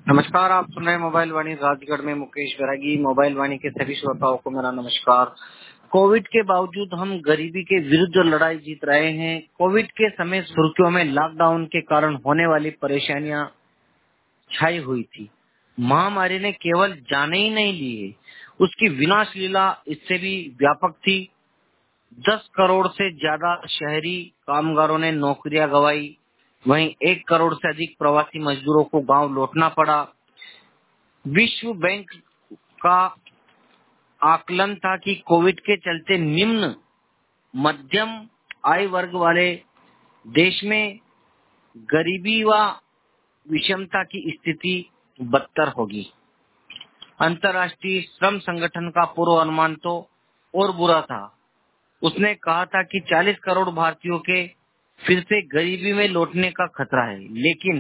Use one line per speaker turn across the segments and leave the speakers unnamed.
नमस्कार, आप सुन रहे हैं मोबाइल वाणी राजगढ़ में मुकेश बैरागी। मोबाइल वाणी के सभी श्रोताओं को मेरा नमस्कार। कोविड के बावजूद हम गरीबी के विरुद्ध लड़ाई जीत रहे हैं। कोविड के समय सुर्खियों में लॉकडाउन के कारण होने वाली परेशानियां छाई हुई थी। महामारी ने केवल जाने ही नहीं ली है, उसकी विनाश लीला इससे भी व्यापक थी। 10 करोड़ से ज्यादा शहरी कामगारों ने नौकरियां गंवाई। वहीं 1 करोड़ से अधिक प्रवासी मजदूरों को गांव लौटना पड़ा। विश्व बैंक का आकलन था कि कोविड के चलते निम्न मध्यम आय वर्ग वाले देश में गरीबी व विषमता की स्थिति बदतर होगी। अंतर्राष्ट्रीय श्रम संगठन का पूर्व अनुमान तो और बुरा था। उसने कहा था कि 40 करोड़ भारतीयों के फिर से गरीबी में लौटने का खतरा है। लेकिन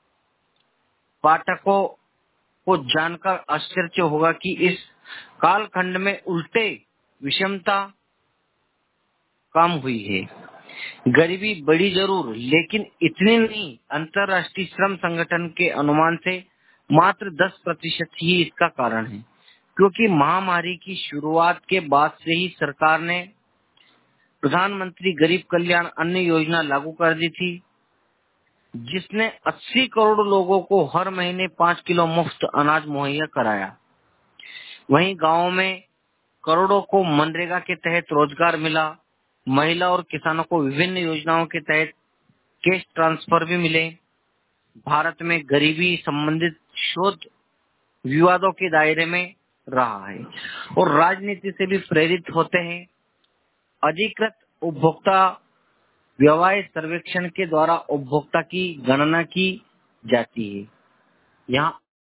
पाठकों को जानकर आश्चर्य होगा कि इस कालखंड में उल्टे विषमता कम हुई है। गरीबी बढ़ी जरूर, लेकिन इतनी नहीं। अंतर्राष्ट्रीय श्रम संगठन के अनुमान से मात्र 10% ही इसका कारण है, क्योंकि महामारी की शुरुआत के बाद से ही सरकार ने प्रधानमंत्री गरीब कल्याण अन्न योजना लागू कर दी थी, जिसने 80 करोड़ लोगों को हर महीने 5 किलो मुफ्त अनाज मुहैया कराया। वहीं गांवों में करोड़ों को मनरेगा के तहत रोजगार मिला। महिला और किसानों को विभिन्न योजनाओं के तहत कैश ट्रांसफर भी मिले। भारत में गरीबी संबंधित शोध विवादों के दायरे में रहा है और राजनीति से भी प्रेरित होते हैं। अधिकृत उपभोक्ता व्यवहार सर्वेक्षण के द्वारा उपभोक्ता की गणना की जाती है। यहाँ